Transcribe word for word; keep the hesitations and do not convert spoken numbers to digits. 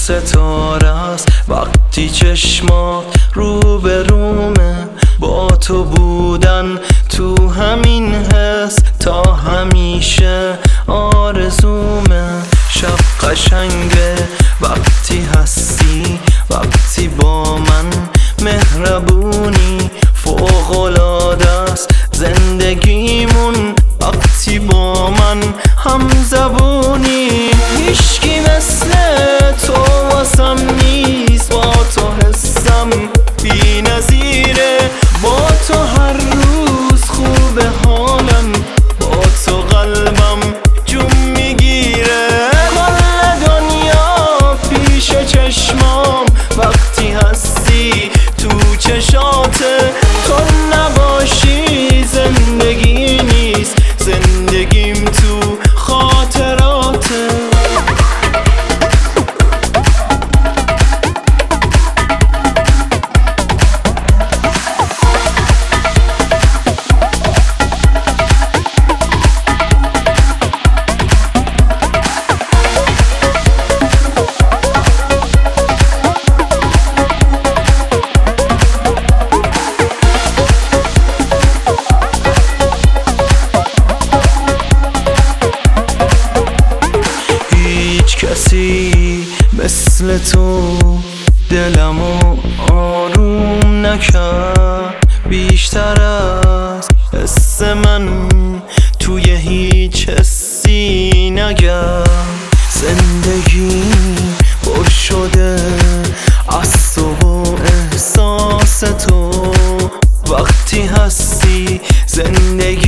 ستاره است وقتی چشمات رو به رومه، با تو بودن تو همین حس تا همیشه آرزومه. شب قشنگه وقتی هستی، وقتی با من مهربونی، فوق‌العاده است زندگیمون وقتی با من هم زبونی. هیچکی مثل تو واسم نیست، با تو حسم بی نظیره، با تو هر روز خوبه حالم، با تو قلبم جون میگیره. کل دنیا پیش چشمام وقتی هستی تو چشاته، تو نباشی زندگی نیست، زندگیم تو خاطراته. کسی مثل تو دلمو آروم نکرد، بیشتر از حس من توی هیچ حسی نگرد. زندگی پر شده از تو و احساس تو، وقتی هستی زندگی